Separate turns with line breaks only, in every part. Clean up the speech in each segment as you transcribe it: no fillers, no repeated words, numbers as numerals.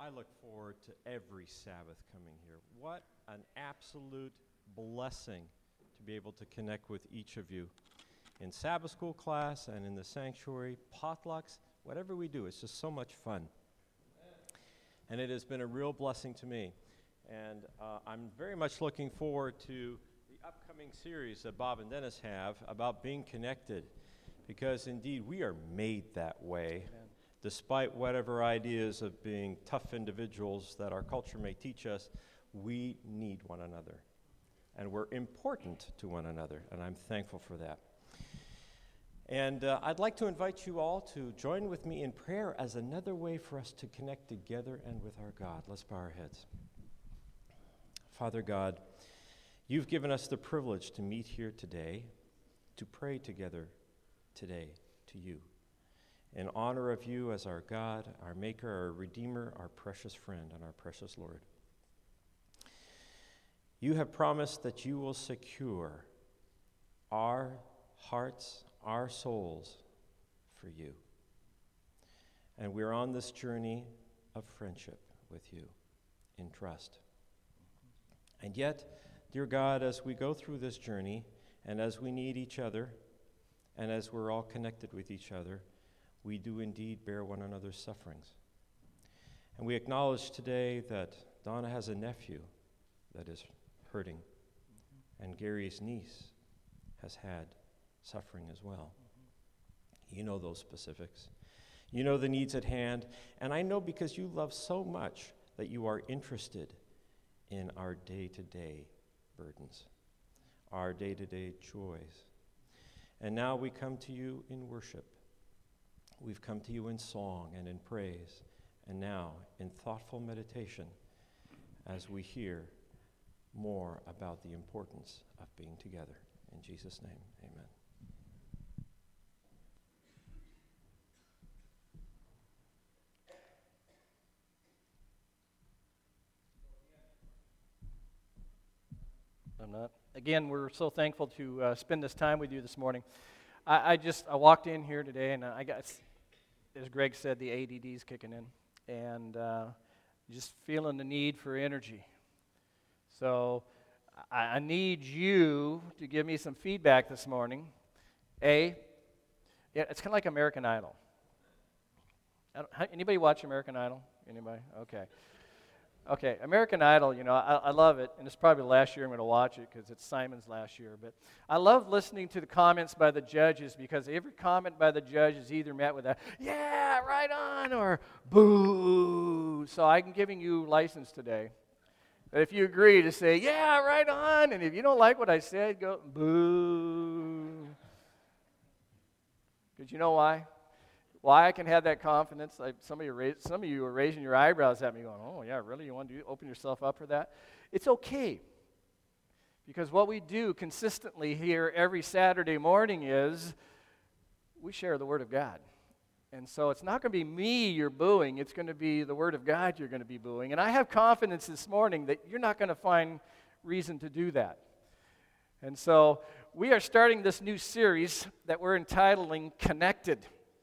I look forward to every Sabbath coming here. What an absolute blessing to be able to connect with each of you in Sabbath school class and in the sanctuary, potlucks, whatever we do. It's just so much fun. And it has been a real blessing to me. And I'm very much looking forward to the upcoming series that Bob and Dennis have about being connected, because indeed we are made that way. Amen. Despite whatever ideas of being tough individuals that our culture may teach us, we need one another. And we're important to one another, and I'm thankful for that. And I'd like to invite you all to join with me in prayer as another way for us to connect together and with our God. Let's bow our heads. Father God, you've given us the privilege to meet here today, to pray together today to you, in honor of you as our God, our Maker, our Redeemer, our precious friend, and our precious Lord. You have promised that you will secure our hearts, our souls for you. And we're on this journey of friendship with you in trust. And yet, dear God, as we go through this journey, and as we need each other, and as we're all connected with each other, we do indeed bear one another's sufferings. And we acknowledge today that Donna has a nephew that is hurting, and Gary's niece has had suffering as well. You know those specifics. You know the needs at hand, and I know because you love so much that you are interested in our day-to-day burdens, our day-to-day joys. And now we come to you in worship. We've come to you in song and in praise, and now in thoughtful meditation as we hear more about the importance of being together. In Jesus' name, amen.
I'm not. Again, we're so thankful to spend this time with you this morning. I walked in here today, and I got, as Greg said, the ADD's kicking in, and just feeling the need for energy. So I need you to give me some feedback this morning. Yeah, it's kind of like American Idol. Anybody watch American Idol? Anybody? Okay, American Idol, you know, I love it, and it's probably the last year I'm going to watch it because it's Simon's last year. But I love listening to the comments by the judges, because every comment by the judge is either met with a, yeah, right on, or boo. So I'm giving you license today. If you agree to say, yeah, right on, and if you don't like what I said, go boo. Because you know why? Why I can have that confidence. Some of you are raising your eyebrows at me going, oh, yeah, really? You want to open yourself up for that? It's okay. Because what we do consistently here every Saturday morning is we share the Word of God. And so it's not going to be me you're booing. It's going to be the Word of God you're going to be booing. And I have confidence this morning that you're not going to find reason to do that. And so we are starting this new series that we're entitling Connected.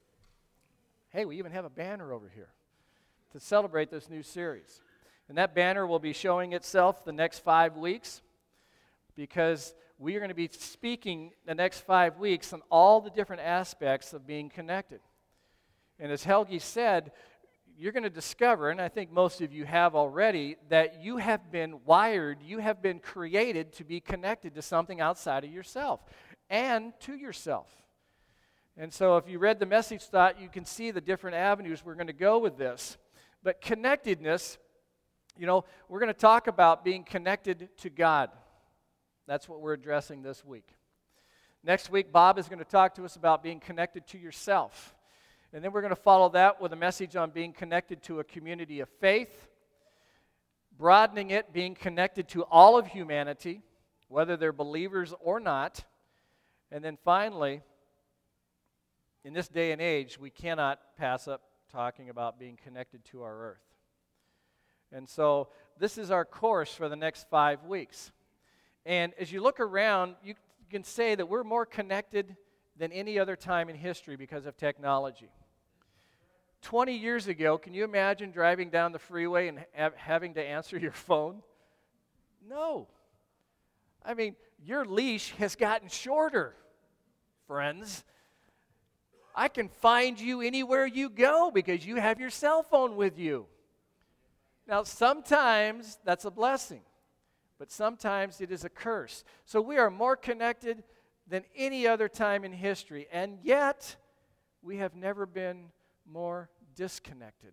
Hey, we even have a banner over here to celebrate this new series. And that banner will be showing itself the next 5 weeks, because we are going to be speaking the next 5 weeks on all the different aspects of being connected. And as Helgi said, you're going to discover, and I think most of you have already, that you have been wired, you have been created to be connected to something outside of yourself and to yourself. And so if you read the message thought, you can see the different avenues we're going to go with this. But connectedness, you know, we're going to talk about being connected to God. That's what we're addressing this week. Next week, Bob is going to talk to us about being connected to yourself. And then we're going to follow that with a message on being connected to a community of faith, broadening it, being connected to all of humanity, whether they're believers or not. And then finally, in this day and age, we cannot pass up talking about being connected to our earth. And so this is our course for the next 5 weeks. And as you look around, you can say that we're more connected than any other time in history because of technology. 20 years ago, can you imagine driving down the freeway and having to answer your phone? No. I mean, your leash has gotten shorter, friends. I can find you anywhere you go because you have your cell phone with you. Now, sometimes that's a blessing, but sometimes it is a curse. So we are more connected than any other time in history, and yet we have never been more disconnected.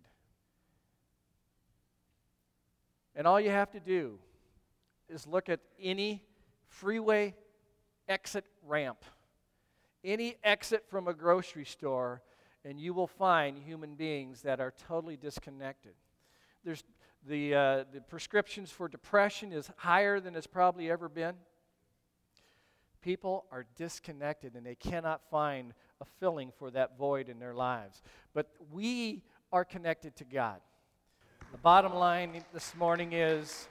And all you have to do is look at any freeway exit ramp, any exit from a grocery store, and you will find human beings that are totally disconnected. There's the prescriptions for depression is higher than it's probably ever been. People are disconnected and they cannot find a filling for that void in their lives. But we are connected to God. The bottom line this morning is,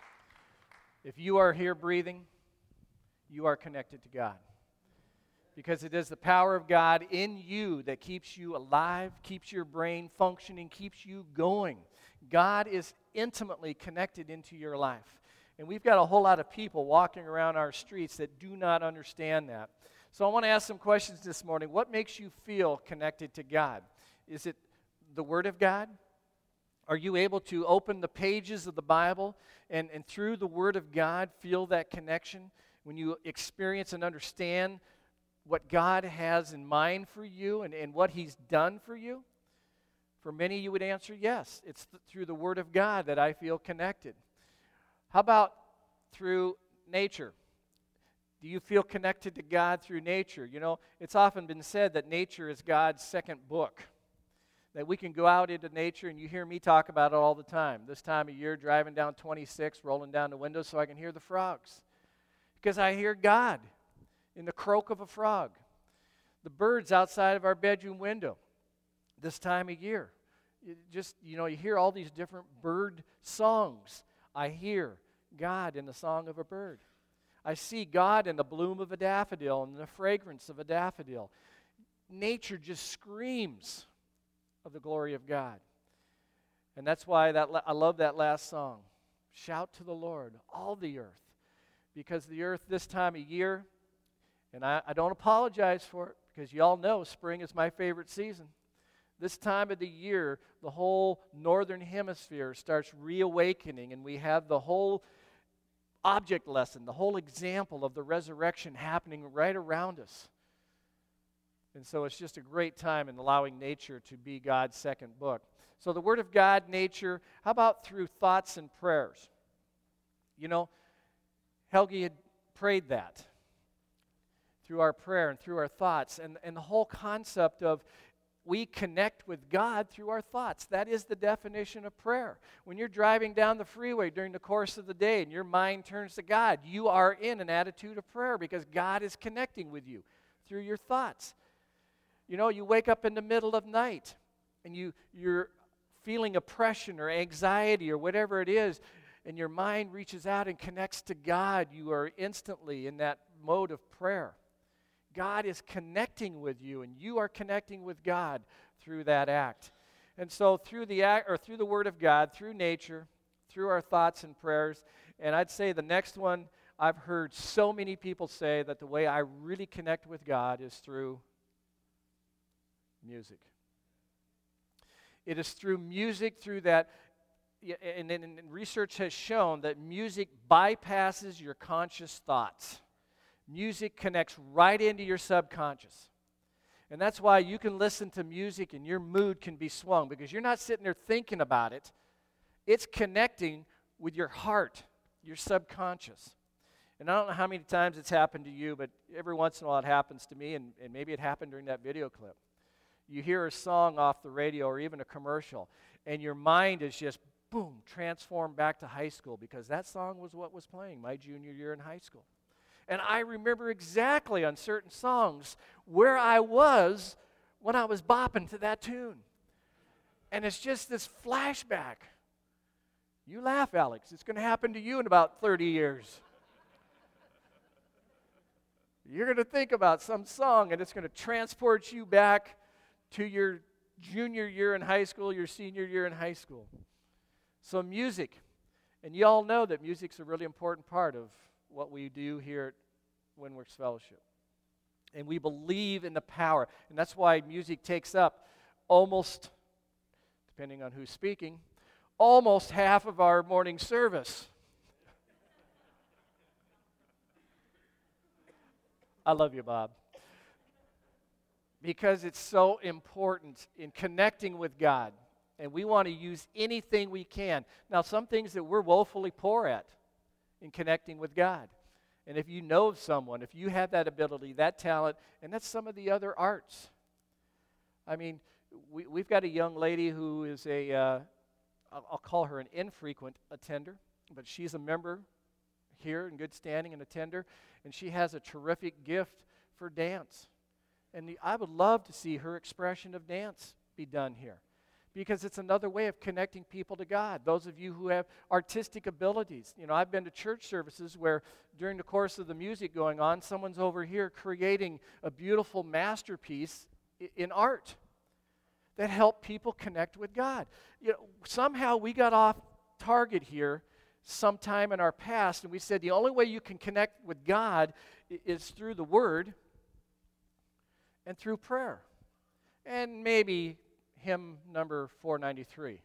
if you are here breathing, you are connected to God. Because it is the power of God in you that keeps you alive, keeps your brain functioning, keeps you going. God is intimately connected into your life. And we've got a whole lot of people walking around our streets that do not understand that. So I want to ask some questions this morning. What makes you feel connected to God? Is it the Word of God? Are you able to open the pages of the Bible and through the Word of God feel that connection? When you experience and understand what God has in mind for you and what He's done for you? For many, you would answer yes. It's through the Word of God that I feel connected. How about through nature? Do you feel connected to God through nature? You know, it's often been said that nature is God's second book. That we can go out into nature, and you hear me talk about it all the time. This time of year, driving down 26, rolling down the window so I can hear the frogs. Because I hear God in the croak of a frog. The birds outside of our bedroom window this time of year. You hear all these different bird songs. I hear God in the song of a bird. I see God in the bloom of a daffodil and the fragrance of a daffodil. Nature just screams of the glory of God. And that's why I love that last song. Shout to the Lord, all the earth. Because the earth this time of year, and I don't apologize for it, because you all know spring is my favorite season. This time of the year, the whole northern hemisphere starts reawakening, and we have the whole object lesson, the whole example of the resurrection happening right around us. And so it's just a great time in allowing nature to be God's second book. So the Word of God, nature, how about through thoughts and prayers? You know, Helgi had prayed that through our prayer and through our thoughts. And the whole concept of we connect with God through our thoughts. That is the definition of prayer. When you're driving down the freeway during the course of the day and your mind turns to God, you are in an attitude of prayer because God is connecting with you through your thoughts. You know, you wake up in the middle of night and you're feeling oppression or anxiety or whatever it is, and your mind reaches out and connects to God, you are instantly in that mode of prayer. God is connecting with you, and you are connecting with God through that act. And so through the act, or through the Word of God, through nature, through our thoughts and prayers, and I'd say the next one, I've heard so many people say that the way I really connect with God is through music. It is through music, through that, and research has shown that music bypasses your conscious thoughts. Music connects right into your subconscious. And that's why you can listen to music and your mood can be swung, because you're not sitting there thinking about it. It's connecting with your heart, your subconscious. And I don't know how many times it's happened to you, but every once in a while it happens to me, and maybe it happened during that video clip. You hear a song off the radio or even a commercial, and your mind is just, boom, transformed back to high school, because that song was what was playing my junior year in high school. And I remember exactly on certain songs where I was when I was bopping to that tune. And it's just this flashback. You laugh, Alex. It's going to happen to you in about 30 years. You're going to think about some song, and it's going to transport you back to your junior year in high school, your senior year in high school. So music, and you all know that music's a really important part of what we do here at Windworks Fellowship. And we believe in the power, and that's why music takes up almost, depending on who's speaking, almost half of our morning service. I love you, Bob. Because it's so important in connecting with God. And we want to use anything we can. Now, some things that we're woefully poor at in connecting with God. And if you know of someone, if you have that ability, that talent, and that's some of the other arts. I mean, we've got a young lady who is I'll call her an infrequent attender, but she's a member here in good standing and attender, and she has a terrific gift for dance. And I would love to see her expression of dance be done here, because it's another way of connecting people to God. Those of you who have artistic abilities, I've been to church services where during the course of the music going on, someone's over here creating a beautiful masterpiece in art that help people connect with God. Somehow we got off target here sometime in our past, and we said the only way you can connect with God is through the Word and through prayer. And maybe hymn number 493.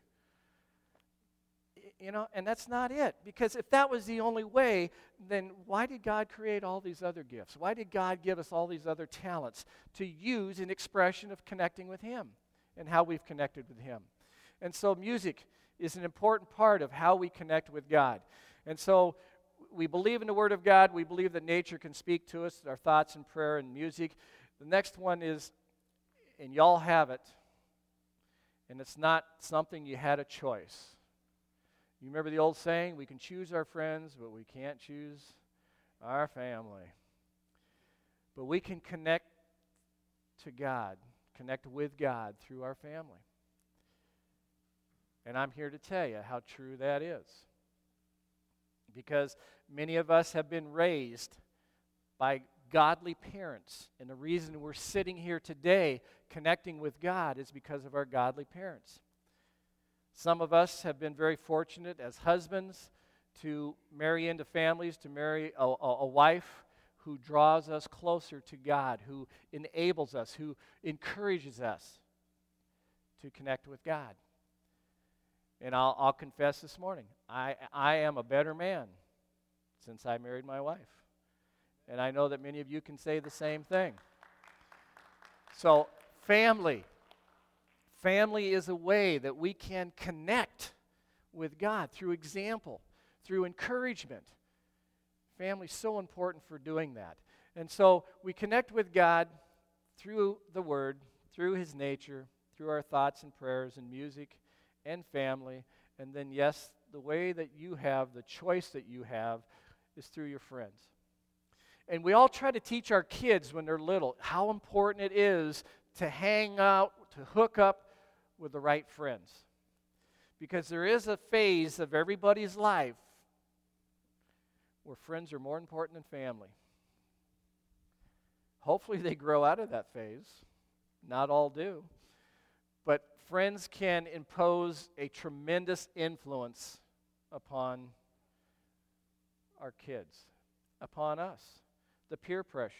And that's not it. Because if that was the only way, then why did God create all these other gifts? Why did God give us all these other talents to use in expression of connecting with Him and how we've connected with Him? And so music is an important part of how we connect with God. And so we believe in the Word of God. We believe that nature can speak to us, our thoughts and prayer and music. The next one is, and y'all have it, and it's not something you had a choice. You remember the old saying, we can choose our friends, but we can't choose our family. But we can connect to God, connect with God through our family. And I'm here to tell you how true that is. Because many of us have been raised by godly parents. And the reason we're sitting here today connecting with God is because of our godly parents. Some of us have been very fortunate as husbands to marry into families, to marry a wife who draws us closer to God, who enables us, who encourages us to connect with God. And I'll confess this morning, I am a better man since I married my wife. And I know that many of you can say the same thing. So, family. Family is a way that we can connect with God through example, through encouragement. Family is so important for doing that. And so we connect with God through the Word, through His nature, through our thoughts and prayers and music and family. And then, yes, the way that you have, the choice that you have, is through your friends. And we all try to teach our kids when they're little how important it is to hang out, to hook up with the right friends. Because there is a phase of everybody's life where friends are more important than family. Hopefully they grow out of that phase. Not all do. But friends can impose a tremendous influence upon our kids, upon us. The peer pressure.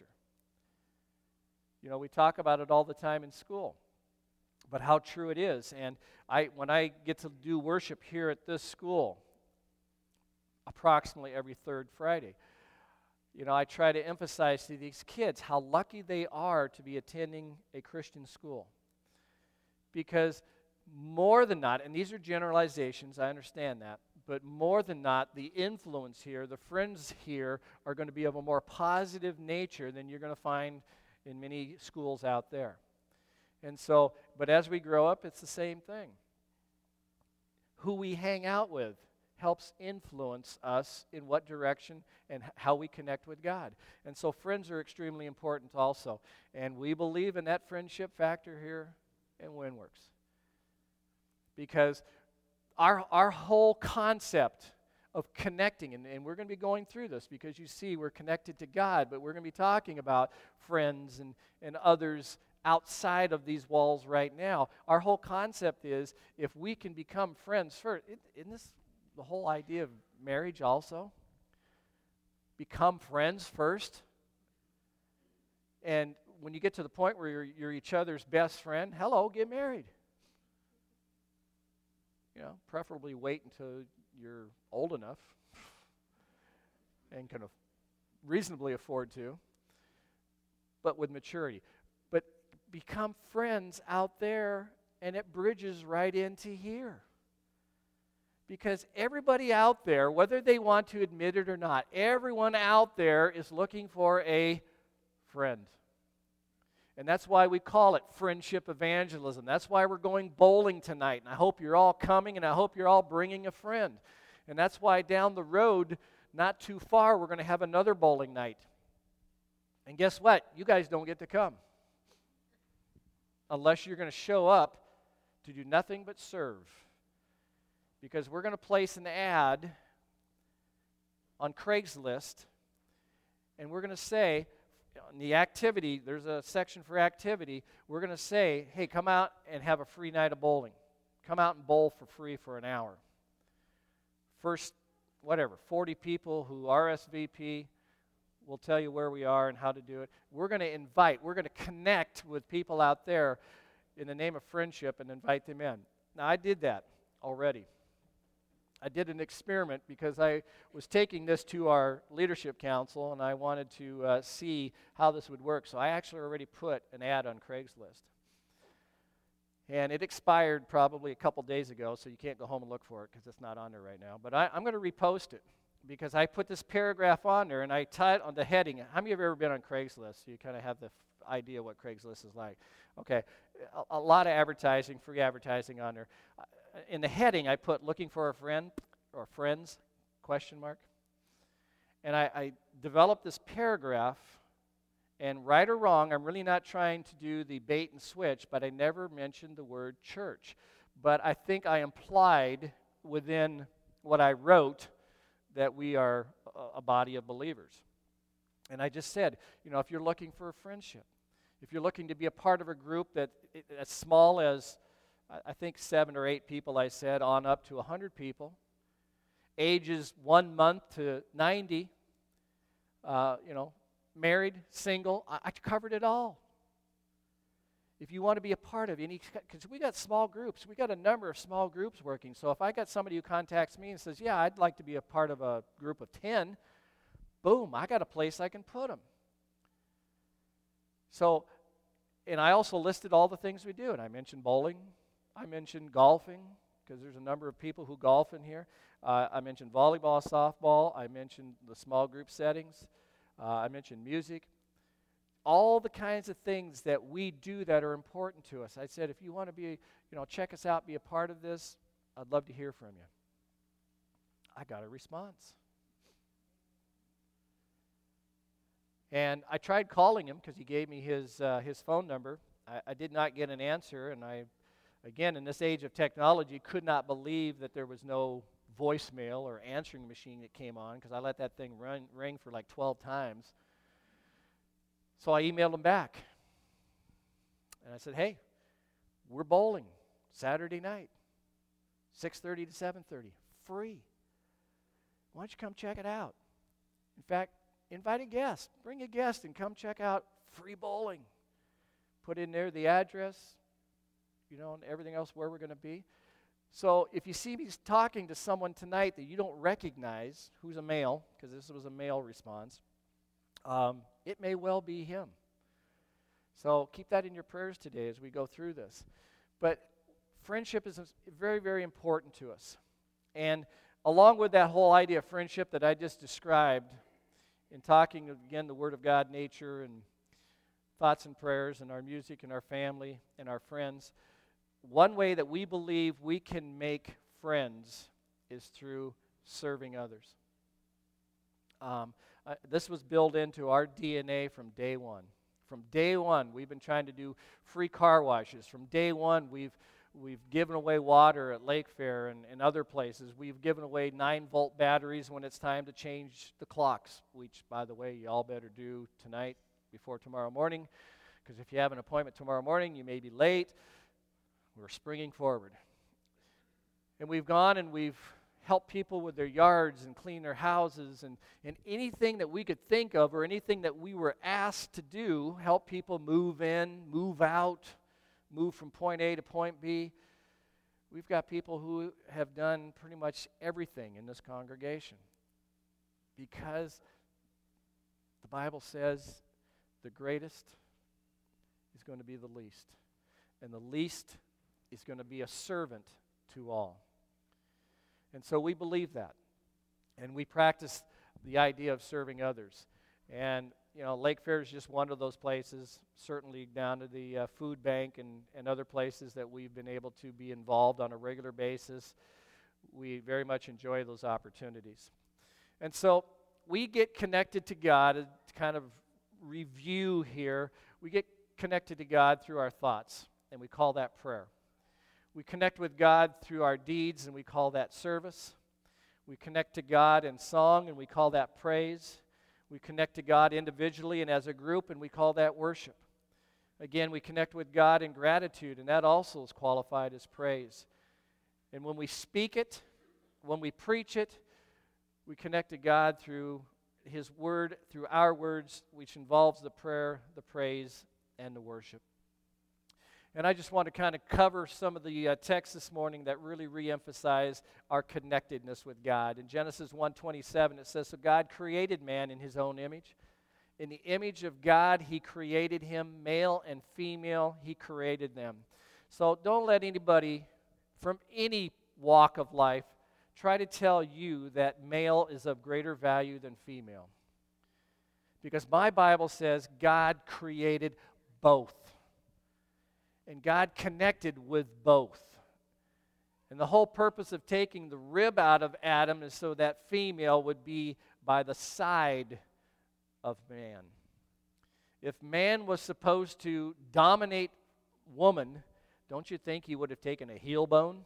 We talk about it all the time in school, but how true it is. And when I get to do worship here at this school, approximately every third Friday, I try to emphasize to these kids how lucky they are to be attending a Christian school. Because more than not, and these are generalizations, I understand that, but more than not, the influence here, the friends here, are going to be of a more positive nature than you're going to find in many schools out there. And so, but as we grow up, it's the same thing. Who we hang out with helps influence us in what direction and how we connect with God. And so friends are extremely important also. And we believe in that friendship factor here in Windworks. Because our whole concept of connecting, and we're going to be going through this because you see we're connected to God, but we're going to be talking about friends and others outside of these walls right now. Our whole concept is if we can become friends first. Isn't this the whole idea of marriage also? Become friends first. And when you get to the point where you're each other's best friend, hello, get married. Preferably wait until you're old enough and can reasonably afford to, but with maturity. But become friends out there, and it bridges right into here. Because everybody out there, whether they want to admit it or not, everyone out there is looking for a friend. And that's why we call it friendship evangelism. That's why we're going bowling tonight. And I hope you're all coming, and I hope you're all bringing a friend. And that's why down the road, not too far, we're going to have another bowling night. And guess what? You guys don't get to come. Unless you're going to show up to do nothing but serve. Because we're going to place an ad on Craigslist, and we're going to say, in the activity, there's a section for activity, we're going to say, hey, come out and have a free night of bowling. Come out and bowl for free for an hour. First, 40 people who RSVP, we'll tell you where we are and how to do it. We're going to invite, we're going to connect with people out there in the name of friendship and invite them in. Now, I did that already. I did an experiment because I was taking this to our leadership council, and I wanted to see how this would work. So I actually already put an ad on Craigslist. And it expired probably a couple days ago, so you can't go home and look for it because it's not on there right now. But I'm going to repost it because I put this paragraph on there, and I tied on the heading. How many of you have ever been on Craigslist? So you kind of have the idea what Craigslist is like. Okay, a lot of advertising, free advertising on there. In the heading, I put looking for a friend or friends, ? And I developed this paragraph, and right or wrong, I'm really not trying to do the bait and switch, but I never mentioned the word church. But I think I implied within what I wrote that we are a body of believers. And I just said, if you're looking for a friendship, if you're looking to be a part of a group that as small as I think 7 or 8 people, I said, on up to 100 people. Ages 1 month to 90. Married, single. I covered it all. If you want to be a part of any, because we got small groups. We got a number of small groups working. So if I got somebody who contacts me and says, yeah, I'd like to be a part of a group of 10, boom, I got a place I can put them. So, and I also listed all the things we do. And I mentioned bowling. I mentioned golfing, because there's a number of people who golf in here. I mentioned volleyball, softball. I mentioned the small group settings. I mentioned music. All the kinds of things that we do that are important to us. I said, if you want to be, check us out, be a part of this, I'd love to hear from you. I got a response. And I tried calling him because he gave me his phone number. I did not get an answer, and again, in this age of technology, could not believe that there was no voicemail or answering machine that came on because I let that thing ring for like 12 times. So I emailed him back. And I said, hey, we're bowling Saturday night, 6:30 to 7:30, free. Why don't you come check it out? In fact, invite a guest. Bring a guest and come check out free bowling. Put in there the address, and everything else where we're going to be. So if you see me talking to someone tonight that you don't recognize, who's a male, because this was a male response, it may well be him. So keep that in your prayers today as we go through this. But friendship is very, very important to us. And along with that whole idea of friendship that I just described, in talking, again, the Word of God, nature, and thoughts and prayers, and our music, and our family, and our friends, one way that we believe we can make friends is through serving others. This was built into our DNA from day one. From day one, we've been trying to do free car washes. From day one, we've given away water at Lake Fair and other places. We've given away 9-volt batteries when it's time to change the clocks, which, by the way, you all better do tonight before tomorrow morning, Because if you have an appointment tomorrow morning, you may be late. We're springing forward. And we've gone and we've helped people with their yards and clean their houses and anything that we could think of or anything that we were asked to do, help people move in, move out, move from point A to point B. We've got people who have done pretty much everything in this congregation because the Bible says the greatest is going to be the least, and the least is going to be a servant to all. And so we believe that, and we practice the idea of serving others. And, Lake Fair is just one of those places, certainly down to the food bank and other places that we've been able to be involved on a regular basis. We very much enjoy those opportunities. And so we get connected to God, to kind of review here, we get connected to God through our thoughts, and we call that prayer. We connect with God through our deeds, and we call that service. We connect to God in song, and we call that praise. We connect to God individually and as a group, and we call that worship. Again, we connect with God in gratitude, and that also is qualified as praise. And when we speak it, when we preach it, we connect to God through His Word, through our words, which involves the prayer, the praise, and the worship. And I just want to kind of cover some of the texts this morning that really reemphasize our connectedness with God. In Genesis 1:27, it says, "So God created man in His own image. In the image of God, He created him, male and female, He created them." So don't let anybody from any walk of life try to tell you that male is of greater value than female. Because my Bible says God created both. And God connected with both. And the whole purpose of taking the rib out of Adam is so that female would be by the side of man. If man was supposed to dominate woman, don't you think he would have taken a heel bone?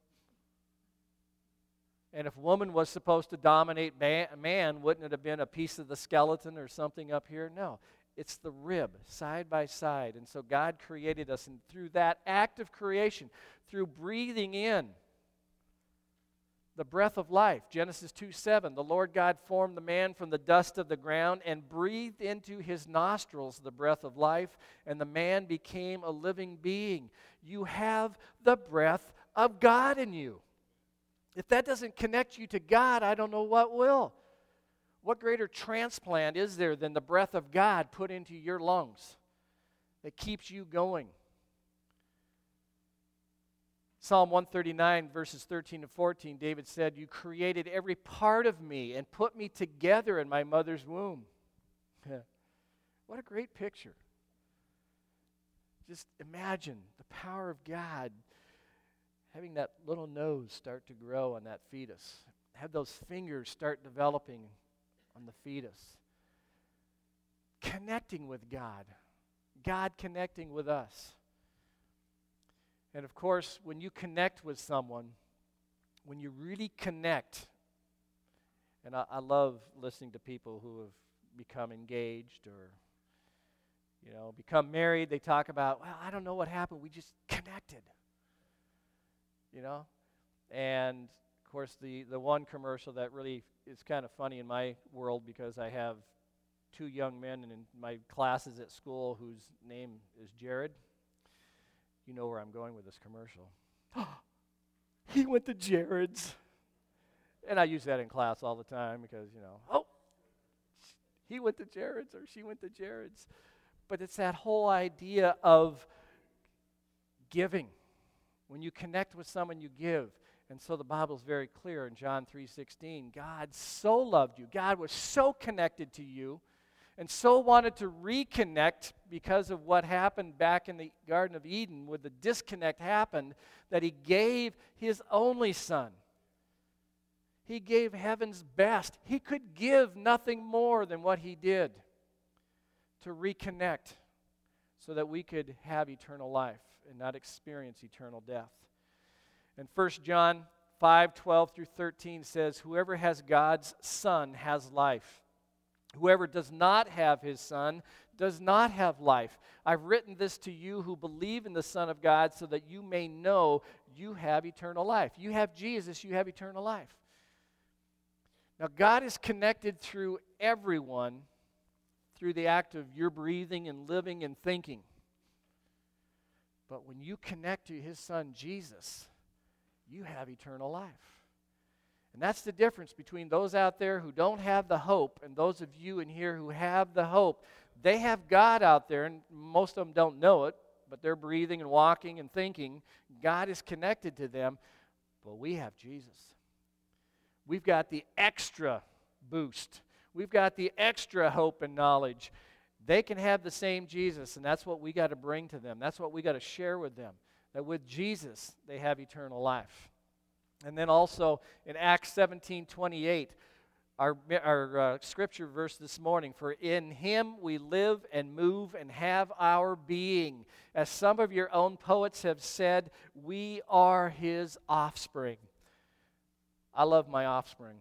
And if woman was supposed to dominate man, wouldn't it have been a piece of the skeleton or something up here? No. It's the rib, side by side. And so God created us, and through that act of creation, through breathing in the breath of life, Genesis 2:7, the Lord God formed the man from the dust of the ground and breathed into his nostrils the breath of life, and the man became a living being. You have the breath of God in you. If that doesn't connect you to God, I don't know what will. What greater transplant is there than the breath of God put into your lungs that keeps you going? Psalm 139, verses 13 and 14, David said, "You created every part of me and put me together in my mother's womb." What a great picture. Just imagine the power of God having that little nose start to grow on that fetus. Have those fingers start developing on the fetus. Connecting with God. God connecting with us. And of course, when you connect with someone, when you really connect, and I love listening to people who have become engaged or, become married. They talk about, well, I don't know what happened. We just connected. And of course, the one commercial that really is kind of funny in my world, because I have two young men in my classes at school whose name is Jared. You know where I'm going with this commercial. He went to Jared's. And I use that in class all the time because, he went to Jared's or she went to Jared's. But it's that whole idea of giving. When you connect with someone, you give. And so the Bible's very clear in John 3:16. God so loved you. God was so connected to you and so wanted to reconnect because of what happened back in the Garden of Eden when the disconnect happened, that He gave His only Son. He gave heaven's best. He could give nothing more than what He did to reconnect so that we could have eternal life and not experience eternal death. And 1 John 5:12 through 13 says, "Whoever has God's Son has life. Whoever does not have His Son does not have life. I've written this to you who believe in the Son of God so that you may know you have eternal life. You have Jesus, you have eternal life. Now, God is connected through everyone through the act of your breathing and living and thinking. But when you connect to His Son, Jesus, you have eternal life. And that's the difference between those out there who don't have the hope and those of you in here who have the hope. They have God out there, and most of them don't know it, but they're breathing and walking and thinking. God is connected to them, but we have Jesus. We've got the extra boost. We've got the extra hope and knowledge. They can have the same Jesus, and that's what we got to bring to them. That's what we got to share with them, that with Jesus they have eternal life. And then also in Acts 17:28, our scripture verse this morning, for in Him we live and move and have our being. As some of your own poets have said, we are His offspring. I love my offspring.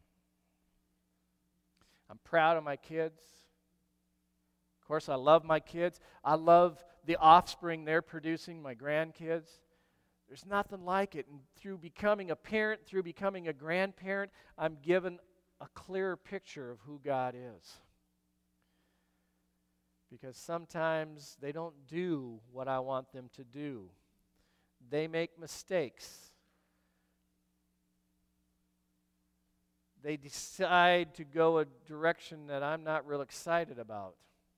I'm proud of my kids. Of course, I love my kids. I love the offspring they're producing, my grandkids. There's nothing like it. And through becoming a parent, through becoming a grandparent, I'm given a clearer picture of who God is. Because sometimes they don't do what I want them to do. They make mistakes. They decide to go a direction that I'm not real excited about.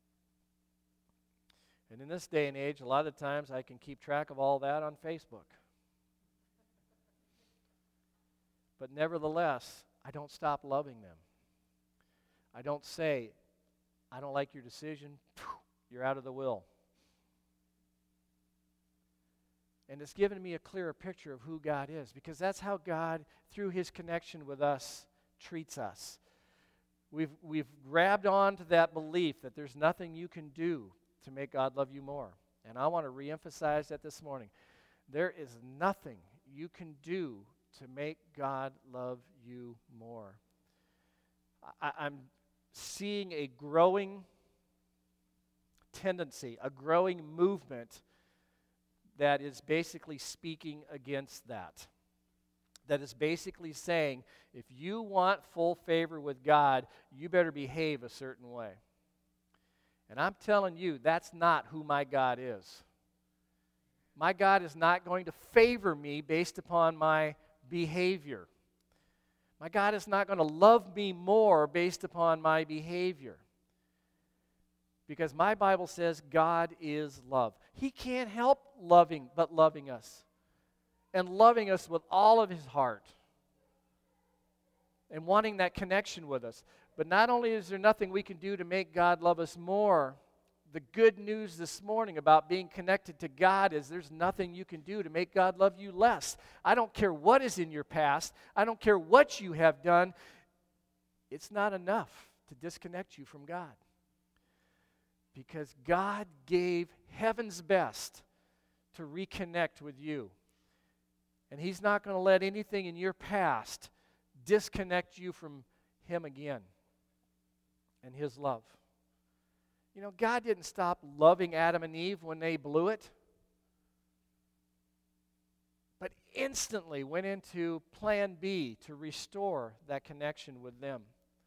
And in this day and age, a lot of times I can keep track of all that on Facebook. But nevertheless, I don't stop loving them. I don't say, I don't like your decision, you're out of the will. And it's given me a clearer picture of who God is, because that's how God, through His connection with us, treats us. We've grabbed on to that belief that there's nothing you can do to make God love you more. And I want to reemphasize that this morning. There is nothing you can do to make God love you more. I'm seeing a growing tendency, a growing movement that is basically speaking against that. That is basically saying, if you want full favor with God, you better behave a certain way. And I'm telling you, that's not who my God is. My God is not going to favor me based upon my behavior. My God is not going to love me more based upon my behavior. Because my Bible says God is love. He can't help loving us. And loving us with all of His heart. And wanting that connection with us. But not only is there nothing we can do to make God love us more, the good news this morning about being connected to God is there's nothing you can do to make God love you less. I don't care what is in your past. I don't care what you have done. It's not enough to disconnect you from God. Because God gave heaven's best to reconnect with you. And He's not going to let anything in your past disconnect you from Him again and His love. You know, God didn't stop loving Adam and Eve when they blew it, but instantly went into plan B to restore that connection with them.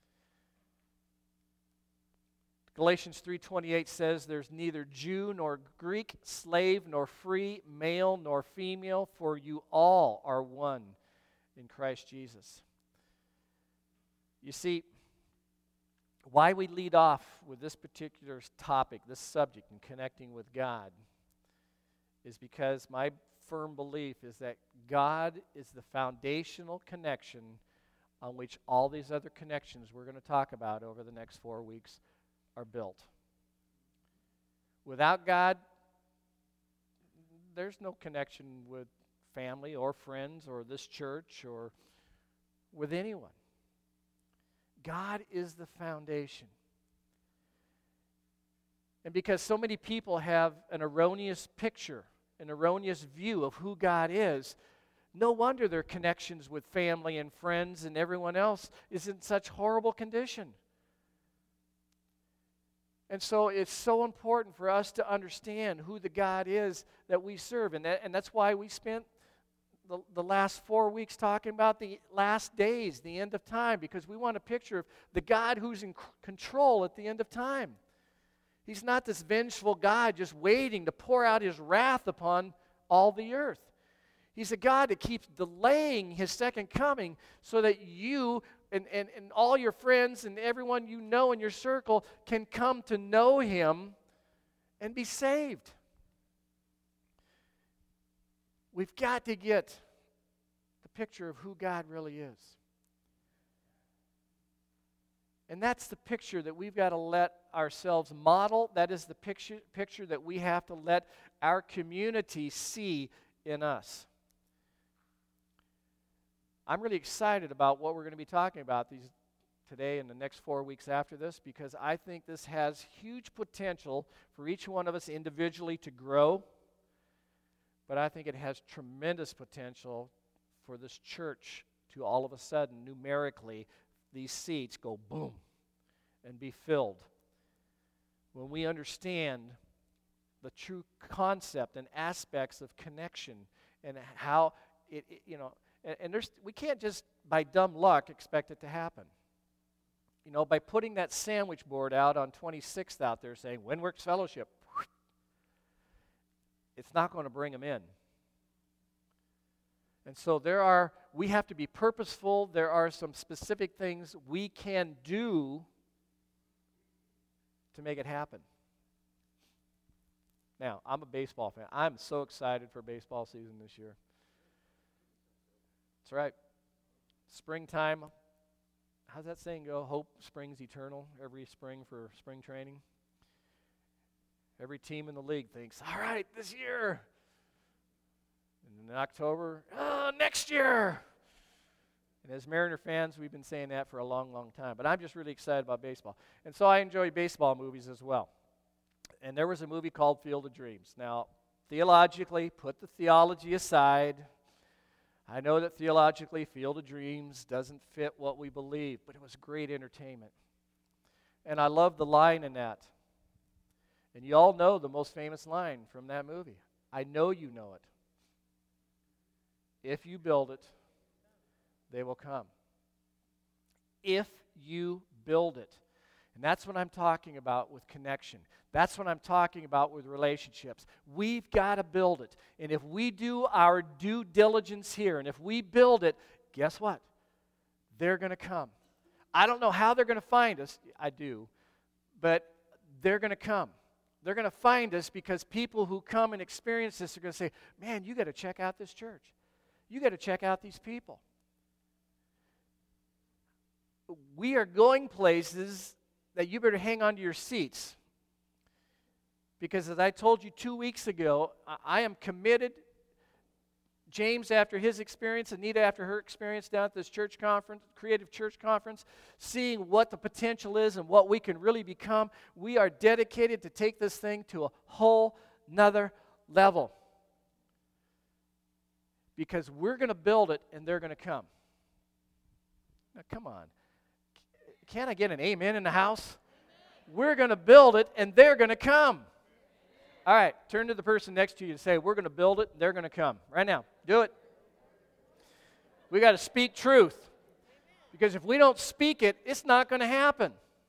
Galatians 3:28 says, there's neither Jew nor Greek, slave nor free, male nor female, for you all are one in Christ Jesus. You see, why we lead off with this particular topic, this subject, in connecting with God, is because my firm belief is that God is the foundational connection on which all these other connections we're going to talk about over the next 4 weeks are built. Without God, there's no connection with family or friends or this church or with anyone. God is the foundation. And because so many people have an erroneous picture, an erroneous view of who God is, no wonder their connections with family and friends and everyone else is in such horrible condition. And so it's so important for us to understand who the God is that we serve. And that's why we spent the last 4 weeks talking about the last days, the end of time, because we want a picture of the God who's in control at the end of time. He's not this vengeful God just waiting to pour out his wrath upon all the earth. He's a God that keeps delaying his second coming so that you and all your friends and everyone you know in your circle can come to know him and be saved. We've got to get the picture of who God really is. And that's the picture that we've got to let ourselves model. That is the picture that we have to let our community see in us. I'm really excited about what we're going to be talking about today and the next 4 weeks after this, because I think this has huge potential for each one of us individually to grow, but I think it has tremendous potential for this church to all of a sudden, numerically, these seats go boom and be filled. When we understand the true concept and aspects of connection and how we can't just by dumb luck expect it to happen. By putting that sandwich board out on 26th out there saying, Windworks Fellowship, it's not going to bring them in. And so we have to be purposeful. There are some specific things we can do to make it happen. Now, I'm a baseball fan. I'm so excited for baseball season this year. That's right. Springtime. How's that saying go? Hope springs eternal every spring for spring training. Every team in the league thinks, all right, this year. And in October, next year. And as Mariner fans, we've been saying that for a long, long time. But I'm just really excited about baseball. And so I enjoy baseball movies as well. And there was a movie called Field of Dreams. Now, theologically, put the theology aside. I know that theologically, Field of Dreams doesn't fit what we believe, but it was great entertainment. And I love the line in that. And you all know the most famous line from that movie. I know you know it. If you build it, they will come. If you build it. And that's what I'm talking about with connection. That's what I'm talking about with relationships. We've got to build it. And if we do our due diligence here, and if we build it, guess what? They're going to come. I don't know how they're going to find us. I do. But they're going to come. They're going to find us because people who come and experience this are going to say, man, you got to check out this church. You got to check out these people. We are going places that you better hang on to your seats. Because as I told you 2 weeks ago, I am committed. James, after his experience, Anita, after her experience down at this church conference, Creative Church Conference, seeing what the potential is and what we can really become, we are dedicated to take this thing to a whole nother level. Because we're going to build it and they're going to come. Now, come on. Can I get an amen in the house? We're going to build it and they're going to come. All right, turn to the person next to you and say, we're going to build it and they're going to come. Right now, do it. We got to speak truth. Because if we don't speak it, it's not going to happen.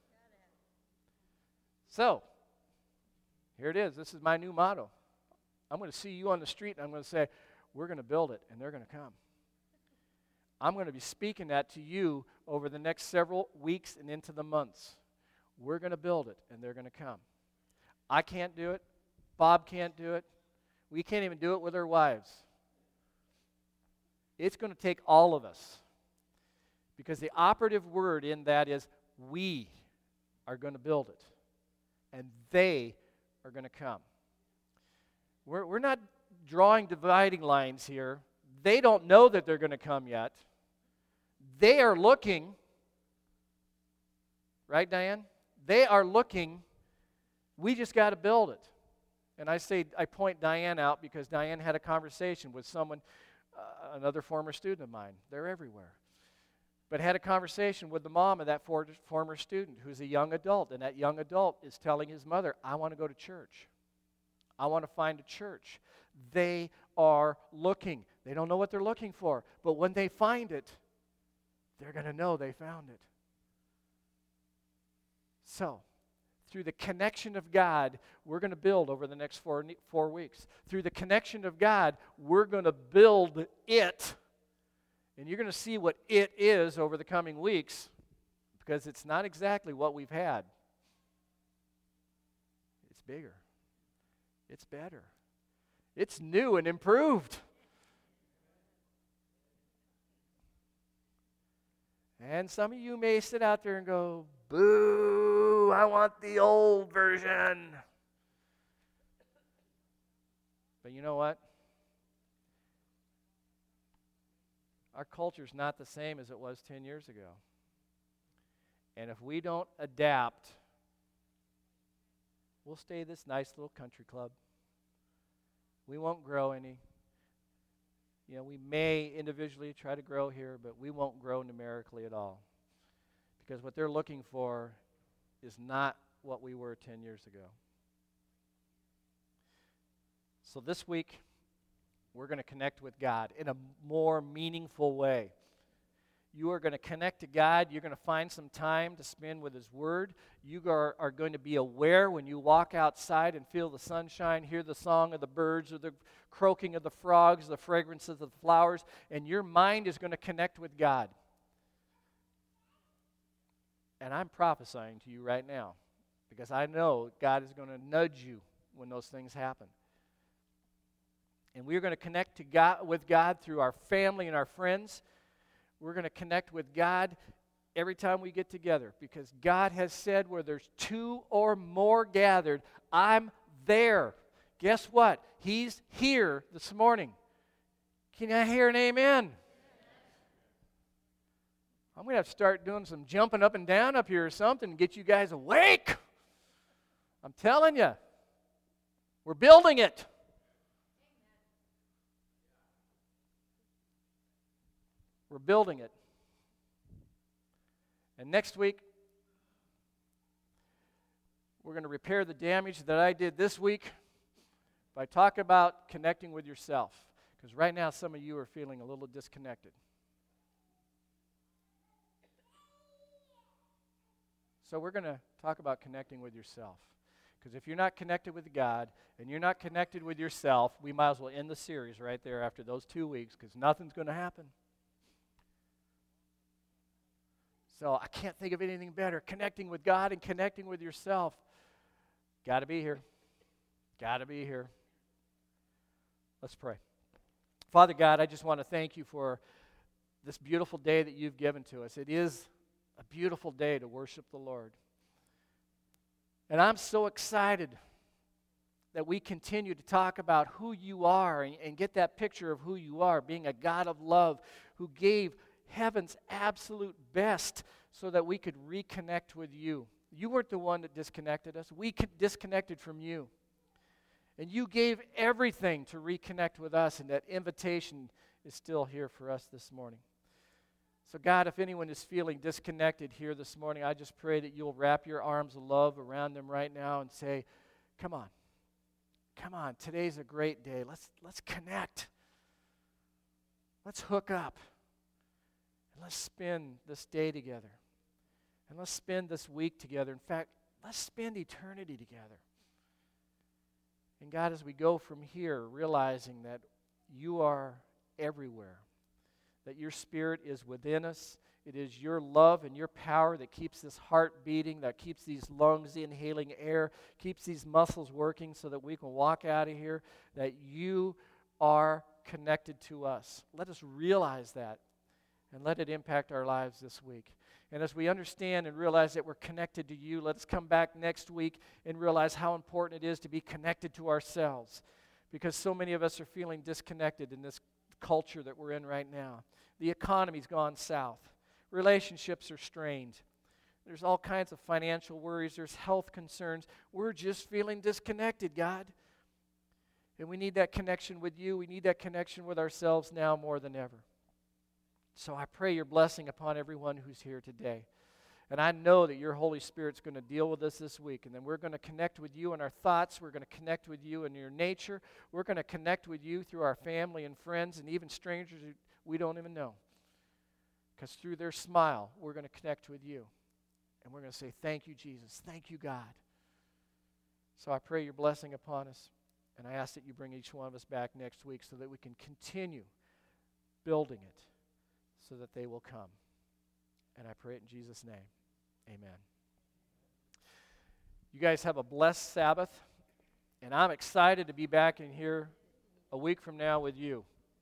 So, here it is. This is my new motto. I'm going to see you on the street and I'm going to say, we're going to build it and they're going to come. I'm going to be speaking that to you over the next several weeks and into the months. We're going to build it and they're going to come. I can't do it. Bob can't do it. We can't even do it with our wives. It's going to take all of us. Because the operative word in that is we are going to build it. And they are going to come. We're not drawing dividing lines here. They don't know that they're going to come yet. They are looking. Right, Diane? They are looking. We just got to build it. And I point Diane out because Diane had a conversation with someone, another former student of mine. They're everywhere. but had a conversation with the mom of that former student who's a young adult, and that young adult is telling his mother, I want to go to church. I want to find a church. They are looking. They don't know what they're looking for, but when they find it, they're going to know they found it. So, through the connection of God, we're going to build over the next 4 weeks. Through the connection of God, we're going to build it. And you're going to see what it is over the coming weeks, because it's not exactly what we've had. It's bigger. It's better. It's new and improved. And some of you may sit out there and go, boo, I want the old version. But you know what? Our culture's not the same as it was 10 years ago. And if we don't adapt, we'll stay this nice little country club. We won't grow any. You know, we may individually try to grow here, but we won't grow numerically at all. Because what they're looking for is not what we were 10 years ago. So this week, we're going to connect with God in a more meaningful way. You are going to connect to God. You're going to find some time to spend with His Word. You are going to be aware when you walk outside and feel the sunshine, hear the song of the birds or the croaking of the frogs, the fragrance of the flowers, and your mind is going to connect with God. And I'm prophesying to you right now because I know God is going to nudge you when those things happen. And we're going to connect with God through our family and our friends. We're going to connect with God every time we get together because God has said where there's 2 or more gathered, I'm there. Guess what? He's here this morning. Can I hear an amen? I'm going to have to start doing some jumping up and down up here or something to get you guys awake. I'm telling you. We're building it. We're building it. And next week, we're going to repair the damage that I did this week by talking about connecting with yourself. Because right now, some of you are feeling a little disconnected. So we're going to talk about connecting with yourself. Because if you're not connected with God and you're not connected with yourself, we might as well end the series right there after those 2 weeks because nothing's going to happen. So I can't think of anything better. Connecting with God and connecting with yourself. Got to be here. Got to be here. Let's pray. Father God, I just want to thank you for this beautiful day that you've given to us. It is a beautiful day to worship the Lord. And I'm so excited that we continue to talk about who you are and get that picture of who you are, being a God of love who gave heaven's absolute best so that we could reconnect with you. You weren't the one that disconnected us. We disconnected from you. And you gave everything to reconnect with us, and that invitation is still here for us this morning. So God, if anyone is feeling disconnected here this morning, I just pray that you'll wrap your arms of love around them right now and say, come on, today's a great day. Let's connect. Let's hook up. And let's spend this day together. And let's spend this week together. In fact, let's spend eternity together. And God, as we go from here, realizing that you are everywhere, that your Spirit is within us, it is your love and your power that keeps this heart beating, that keeps these lungs inhaling air, keeps these muscles working so that we can walk out of here, that you are connected to us. Let us realize that. And let it impact our lives this week. And as we understand and realize that we're connected to you, let us come back next week and realize how important it is to be connected to ourselves. Because so many of us are feeling disconnected in this culture that we're in right now. The economy's gone south. Relationships are strained. There's all kinds of financial worries. There's health concerns. We're just feeling disconnected, God. And we need that connection with you. We need that connection with ourselves now more than ever. So I pray your blessing upon everyone who's here today. And I know that your Holy Spirit's going to deal with us this week. And then we're going to connect with you in our thoughts. We're going to connect with you in your nature. We're going to connect with you through our family and friends and even strangers who we don't even know. Because through their smile, we're going to connect with you. And we're going to say, thank you, Jesus. Thank you, God. So I pray your blessing upon us. And I ask that you bring each one of us back next week so that we can continue building it so that they will come. And I pray it in Jesus' name. Amen. You guys have a blessed Sabbath. And I'm excited to be back in here a week from now with you.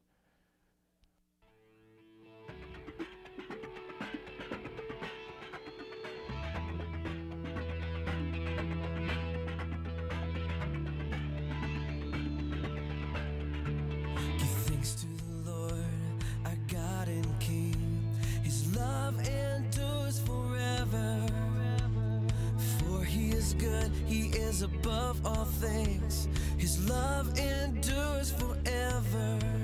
Good, he is above all things. His love endures forever.